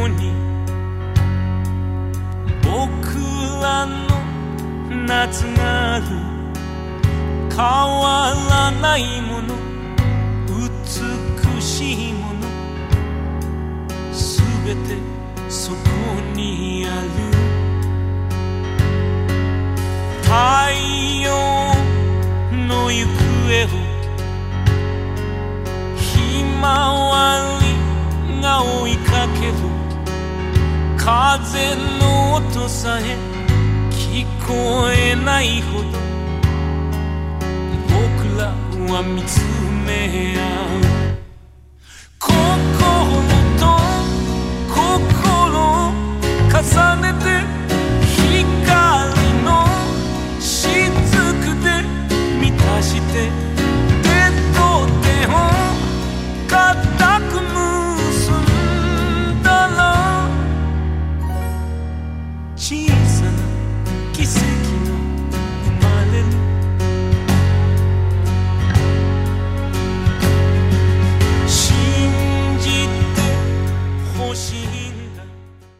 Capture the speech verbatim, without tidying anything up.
こに僕らの夏がある。変わらないもの、美しいもの、すべてそこにある。太陽の行方をひまわりが追いかける。風の音さえ聞こえないほど僕らは見つめ合う。心